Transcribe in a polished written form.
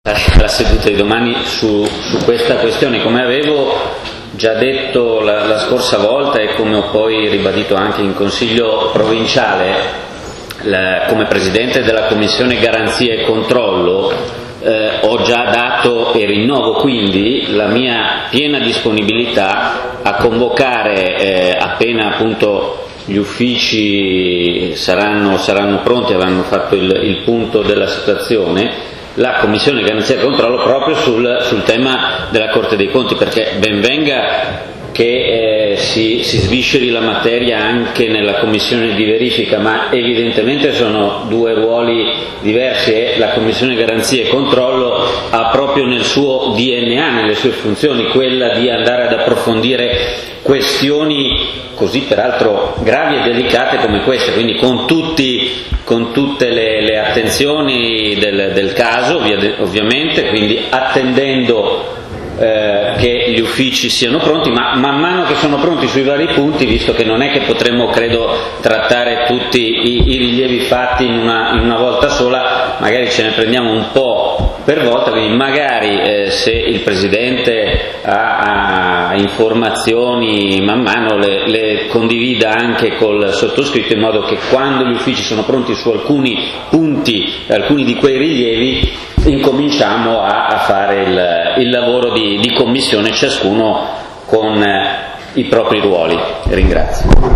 alla seduta di domani su questa questione. Come avevo già detto la scorsa volta e come ho poi ribadito anche in Consiglio provinciale, come Presidente della Commissione Garanzia e Controllo, ho già dato e rinnovo quindi la mia piena disponibilità a convocare appena appunto gli uffici saranno pronti, avranno fatto il punto della situazione, la Commissione Garanzia e Controllo proprio sul tema della Corte dei Conti, perché ben venga che si svisceri la materia anche nella Commissione di verifica, ma evidentemente sono due ruoli diversi e la Commissione Garanzia e Controllo ha proprio nel suo DNA, nelle sue funzioni, quella di andare ad approfondire questioni così peraltro gravi e delicate come queste, quindi con tutte le attenzioni del caso ovviamente, quindi attendendo che gli uffici siano pronti, ma man mano che sono pronti sui vari punti, visto che non è che potremmo credo trattare tutti i rilievi fatti in una volta sola, magari ce ne prendiamo un po' per volta, quindi magari se il Presidente ha informazioni man mano le condivida anche col sottoscritto, in modo che quando gli uffici sono pronti su alcuni punti, alcuni di quei rilievi, incominciamo a fare il lavoro di commissione, ciascuno con i propri ruoli. Ringrazio.